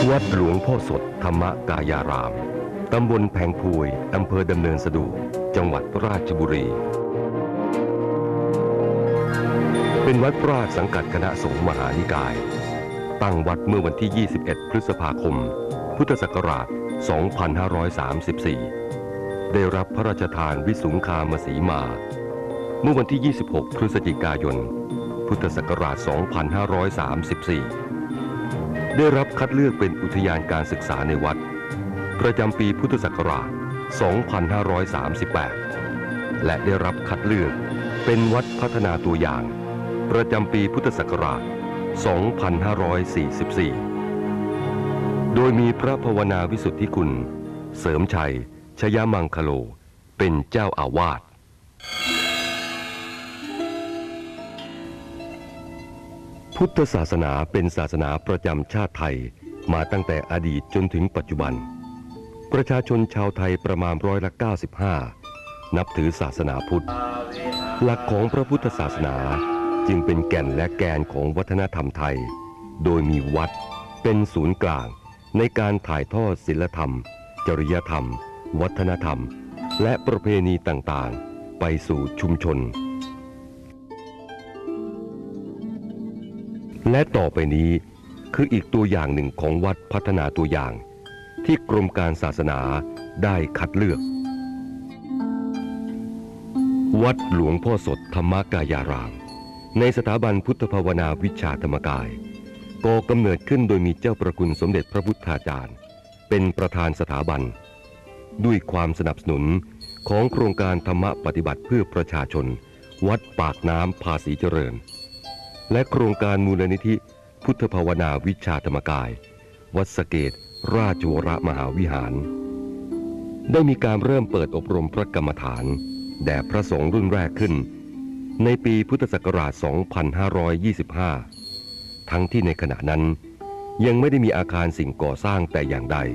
วัดหลวงพ่อสดธรรมกายารามตำบลแพงพวยอำเภอดำเนินสะดวกจังหวัดราชบุรีเป็นวัดราชสังกัดคณะสงฆ์มหานิกายตั้งวัดเมื่อวันที่ 21 พฤษภาคม พุทธศักราช 2534 ได้รับพระราชทานวิสุงคามสีมาเมื่อวันที่ 26 พฤศจิกายน พุทธศักราช 2534 ได้รับคัดเลือกเป็นอุทยานการศึกษาในวัดประจำปีพุทธศักราช 2538 และได้รับคัดเลือกเป็นวัดพัฒนาตัวอย่างประจำปีพุทธศักราช 2544 โดยมีพระภาวนาวิสุทธิคุณเสริมชัยชยมังคโลเป็นเจ้าอาวาสพุทธศาสนาเป็นศาสนาประจำชาติไทยมาตั้งแต่อดีตจนถึงปัจจุบันประชาชนชาวไทยประมาณ95%นับถือศาสนาพุทธหลักของพระพุทธศาสนาจึงเป็นแก่นและแกนของวัฒนธรรมไทยโดยมีวัดเป็นศูนย์กลางในการถ่ายทอดศีลธรรมจริยธรรมวัฒนธรรมและประเพณีต่างๆไปสู่ชุมชนและต่อไปนี้คืออีกตัวอย่างหนึ่งของวัดพัฒนาตัวอย่างที่กรมการศาสนาได้คัดเลือกวัดหลวงพ่อสดธรรมกายารามในสถาบันพุทธภาวนาวิชาธรรมกายก่อกำเนิดขึ้นโดยมีเจ้าประคุณสมเด็จพระพุทธาจารย์เป็นประธานสถาบันด้วยความสนับสนุนของโครงการธรรมปฏิบัติเพื่อประชาชนวัดปากน้ำภาษีเจริญและโครงการมูลนิธิพุทธภาวนาวิชาธรรมกายวัดสะเกษราชวรมหาวิหารได้มีการเริ่มเปิดอบรมพระกรรมฐานแด่พระสงฆ์รุ่นแรกขึ้นในปีพุทธศักราช 2525 ทั้งที่ในขณะนั้นยังไม่ได้มีอาคารสิ่งก่อสร้างแต่อย่างใด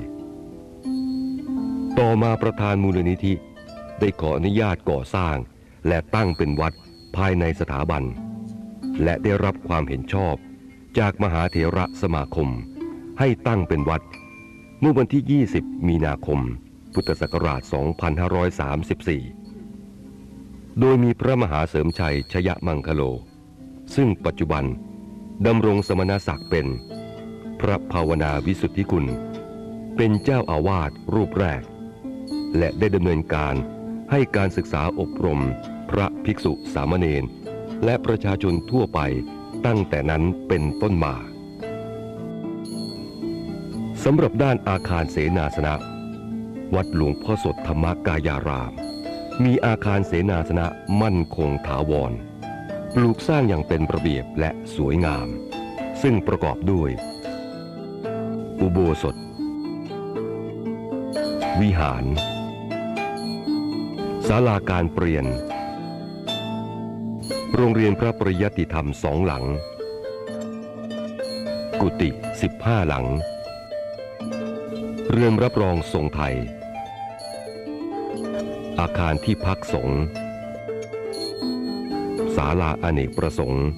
ต่อมาประธานมูลนิธิได้ขออนุญาตก่อสร้างและตั้งเป็นวัดภายในสถาบันและได้รับความเห็นชอบจากมหาเถระสมาคมให้ตั้งเป็นวัดเมื่อวันที่ 20 มีนาคม พุทธศักราช 2534 โดยมีพระมหาเสริมชัยชยมังคโลซึ่งปัจจุบันดำรงสมณศักดิ์เป็นพระภาวนาวิสุทธิคุณเป็นเจ้าอาวาสรูปแรกและได้ดำเนินการให้การศึกษาอบรมพระภิกษุสามเณรและประชาชนทั่วไปตั้งแต่นั้นเป็นต้นมาสำหรับด้านอาคารเสนาสนะวัดหลวงพ่อสดธรรมกายารามมีอาคารเสนาสนะมั่นคงถาวรปลูกสร้างอย่างเป็นระเบียบและสวยงามซึ่งประกอบด้วยอุโบสถวิหารศาลาการเปลี่ยนโรงเรียนพระปริยัติธรรม2 หลังกุฏิ15 หลังเรือนรับรองทรงไทยอาคารที่พักสงฆ์ศาลาอเนกประสงค์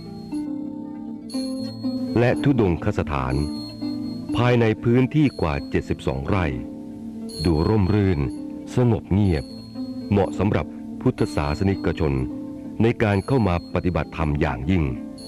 และธุดงคสถานภายในพื้นที่กว่า72 ไร่ดูร่มรื่นสงบเงียบเหมาะสำหรับพุทธศาสนิกชนในการเข้ามาปฏิบัติธรรมอย่างยิ่ง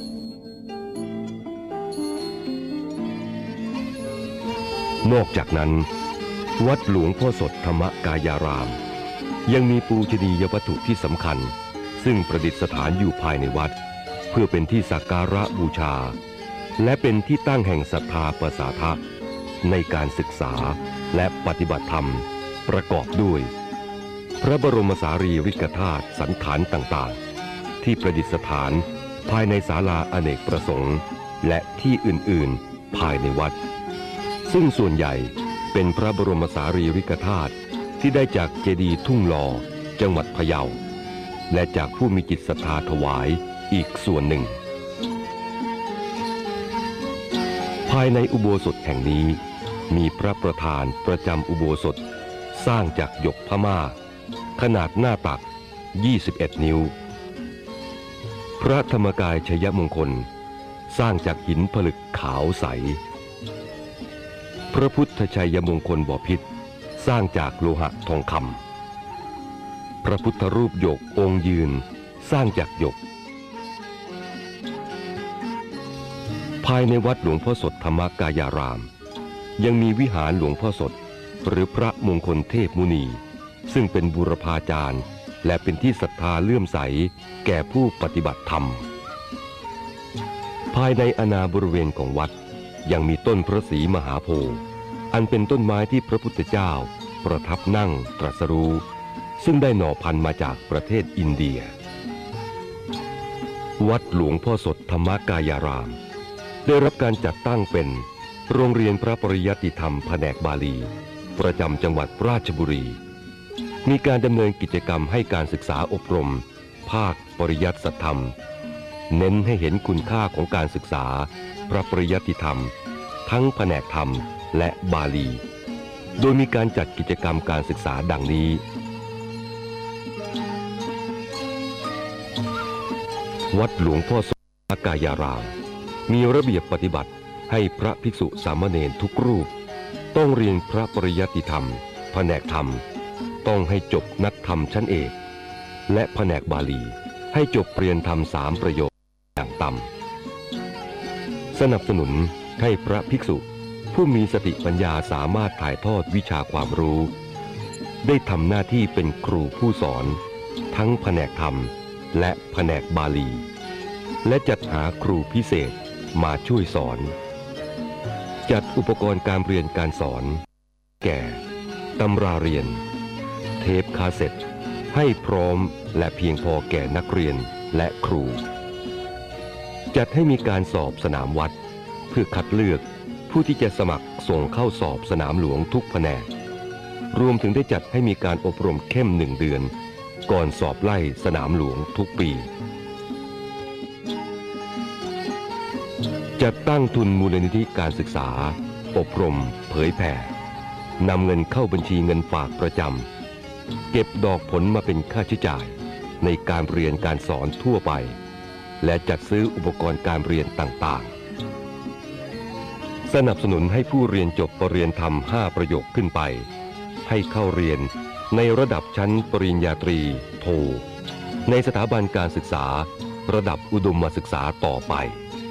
นอกจากนั้นวัดหลวงพ่อสดธรรมกายารามยังมีปูชนียวัตถุที่สำคัญซึ่งประดิษฐานอยู่ภายในวัดเพื่อเป็นที่สักการะบูชาและเป็นที่ตั้งแห่งศรัทธาประสาทะในการศึกษาและปฏิบัติธรรมประกอบด้วยพระบรมสารีริกธาตุสันฐานต่างๆที่ประดิษฐานภายในศาลาอเนกประสงค์และที่อื่นๆภายในวัดซึ่งส่วนใหญ่เป็นพระบรมสารีริกธาตุที่ได้จากเจดีย์ทุ่งลอจังหวัดพะเยาและจากผู้มีจิตศรัทธาถวายอีกส่วนหนึ่งภายในอุโบสถแห่งนี้มีพระประธานประจำอุโบสถสร้างจากหยกพม่าขนาดหน้าตัก21 นิ้วพระธรรมกายชยมงคลสร้างจากหินผลึกขาวใสพระพุทธชัยมงคลบพิตรสร้างจากโลหะทองคำพระพุทธรูปหยกองค์ยืนสร้างจากหยกภายในวัดหลวงพ่อสดธรรมกายารามยังมีวิหารหลวงพ่อสดหรือพระมงคลเทพมุนีซึ่งเป็นบูรพาจารย์และเป็นที่ศรัทธาเลื่อมใสแก่ผู้ปฏิบัติธรรมภายในอาณาบริเวณของวัดยังมีต้นพระศรีมหาโพธิ์อันเป็นต้นไม้ที่พระพุทธเจ้าประทับนั่งตรัสรู้ซึ่งได้หน่อพันธุ์มาจากประเทศอินเดียวัดหลวงพ่อสดธรรมกายารามได้รับการจัดตั้งเป็นโรงเรียนพระปริยัติธรรมแผนกบาลีประจำจังหวัดราชบุรีมีการดำเนินกิจกรรมให้การศึกษาอบรมภาคปริยัติธรรมเน้นให้เห็นคุณค่าของการศึกษาพระปริยัติธรรมทั้งแผนกธรรมและบาลีโดยมีการจัดกิจกรรมการศึกษาดังนี้วัดหลวงพ่อสดธรรมกายารามมีระเบียบปฏิบัติให้พระภิกษุสามเณรทุกรูปต้องเรียนพระปริยัติธรรมแผนกธรรมต้องให้จบนักธรรมชั้นเอกและแผนกบาลีให้จบเรียนธรรม3 ประโยคอย่างต่ำสนับสนุนให้พระภิกษุผู้มีสติปัญญาสามารถถ่ายทอดวิชาความรู้ได้ทำหน้าที่เป็นครูผู้สอนทั้งแผนกธรรมและแผนกบาลีและจัดหาครูพิเศษมาช่วยสอนจัดอุปกรณ์การเรียนการสอนแก่ตำราเรียนเทปคาสเซ็ตให้พร้อมและเพียงพอแก่นักเรียนและครูจัดให้มีการสอบสนามวัดเพื่อคัดเลือกผู้ที่จะสมัครส่งเข้าสอบสนามหลวงทุกแผนกรวมถึงได้จัดให้มีการอบรมเข้ม1 เดือนก่อนสอบไล่สนามหลวงทุกปีจัดตั้งทุนมูลนิธิการศึกษาอบรมเผยแผ่นำเงินเข้าบัญชีเงินฝากประจำเก็บดอกผลมาเป็นค่าใช้จ่ายในการเรียนการสอนทั่วไปและจัดซื้ออุปกรณ์การเรียนต่างๆสนับสนุนให้ผู้เรียนจบปรริญญาธรรม5 ประโยคขึ้นไปให้เข้าเรียนในระดับชั้นปริญญาตรีโทในสถาบันการศึกษาระดับอุดมศึกษาต่อไป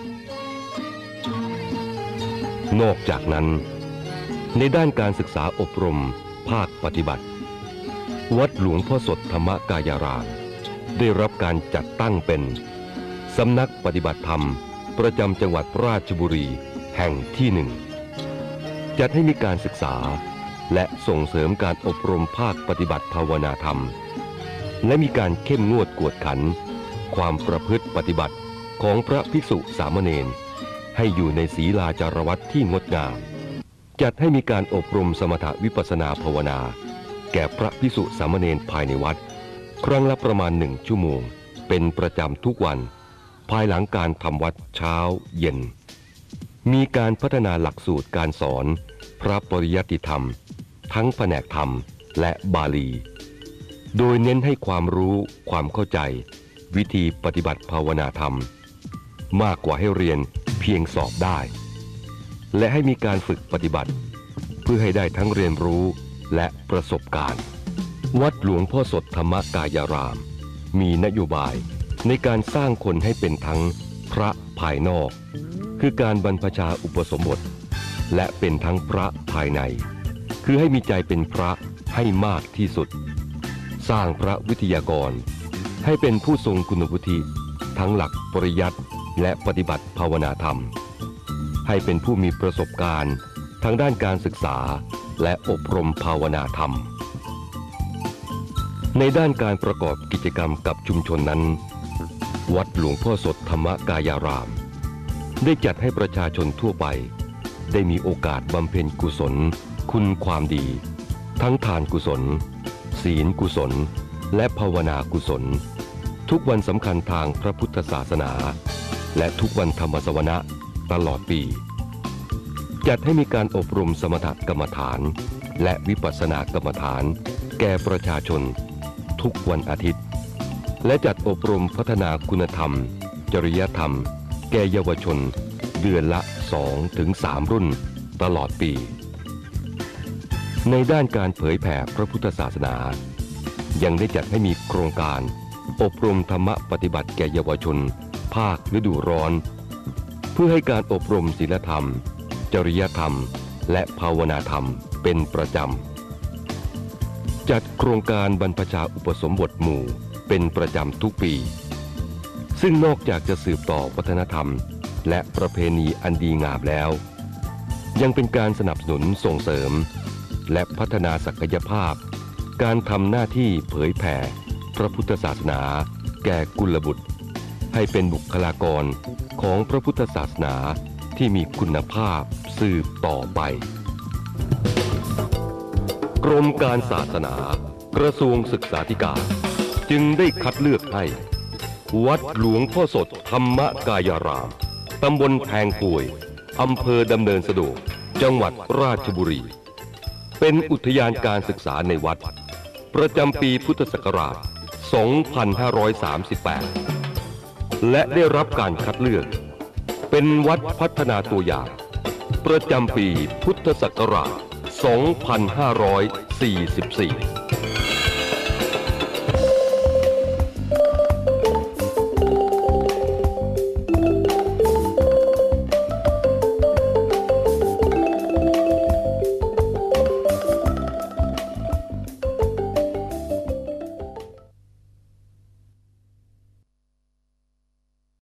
นอกจากนั้นในด้านการศึกษาอบรมภาคปฏิบัติวัดหลวงพ่อสดธรรมกายารามได้รับการจัดตั้งเป็นสำนักปฏิบัติธรรมประจำจังหวัดราชบุรีแห่งที่1จัดให้มีการศึกษาและส่งเสริมการอบรมภาคปฏิบัติภาวนาธรรมและมีการเข้มงวดกวดขันความประพฤติปฏิบัติของพระภิกษุสามเณรให้อยู่ในศีลาจารวัตที่งดงามจัดให้มีการอบรมสมถวิปัสสนาภาวนาแก่พระภิกษุสามเณรภายในวัดครั้งละประมาณ1 ชั่วโมงเป็นประจำทุกวันภายหลังการทำวัดเช้าเย็นมีการพัฒนาหลักสูตรการสอนพระปริยัติธรรมทั้งแผนกธรรมและบาลีโดยเน้นให้ความรู้ความเข้าใจวิธีปฏิบัติภาวนาธรรมมากกว่าให้เรียนเพียงสอบได้และให้มีการฝึกปฏิบัติเพื่อให้ได้ทั้งเรียนรู้และประสบการณ์วัดหลวงพ่อสดธรรมกายารามมีนโยบายในการสร้างคนให้เป็นทั้งพระภายนอกคือการบรรพชาอุปสมบทและเป็นทั้งพระภายในคือให้มีใจเป็นพระให้มากที่สุดสร้างพระวิทยากรให้เป็นผู้ทรงคุณวุฒิทั้งหลักปริยัติและปฏิบัติภาวนาธรรมให้เป็นผู้มีประสบการณ์ทางด้านการศึกษาและอบรมภาวนาธรรมในด้านการประกอบกิจกรรมกับชุมชนนั้นวัดหลวงพ่อสดธรรมกายารามได้จัดให้ประชาชนทั่วไปได้มีโอกาสบำเพ็ญกุศลคุณความดีทั้งทานกุศลศีลกุศลและภาวนากุศลทุกวันสำคัญทางพระพุทธศาสนาและทุกวันธรรมสวนะตลอดปีจัดให้มีการอบรมสมถกรรมฐานและวิปัสสนากรรมฐานแก่ประชาชนทุกวันอาทิตย์และจัดอบรมพัฒนาคุณธรรมจริยธรรมแก่เยาวชนเดือนละ2-3 รุ่นตลอดปีในด้านการเผยแผ่พระพุทธศาสนายังได้จัดให้มีโครงการอบรมธรรมปฏิบัติแก่เยาวชนภาคฤดูร้อนเพื่อให้การอบรมศีลธรรมจริยธรรมและภาวนาธรรมเป็นประจำจัดโครงการบรรพชาอุปสมบทหมู่เป็นประจำทุกปีซึ่งนอกจากจะสืบต่อวัฒนธรรมและประเพณีอันดีงามแล้วยังเป็นการสนับสนุนส่งเสริมและพัฒนาศักยภาพการทำหน้าที่เผยแผ่พระพุทธศาสนาแก่กุลบุตรให้เป็นบุคลากรของพระพุทธศาสนาที่มีคุณภาพสืบต่อไปกรมการศาสนากระทรวงศึกษาธิการจึงได้คัดเลือกให้วัดหลวงพ่อสดธรรมกายารามตำบลแพงป่วยอำเภอดำเนินสะดวกจังหวัดราชบุรีเป็นอุทยานการศึกษาในวัดประจำปีพุทธศักราช 2538 และได้รับการคัดเลือกเป็นวัดพัฒนาตัวอย่างประจำปีพุทธศักราช 2544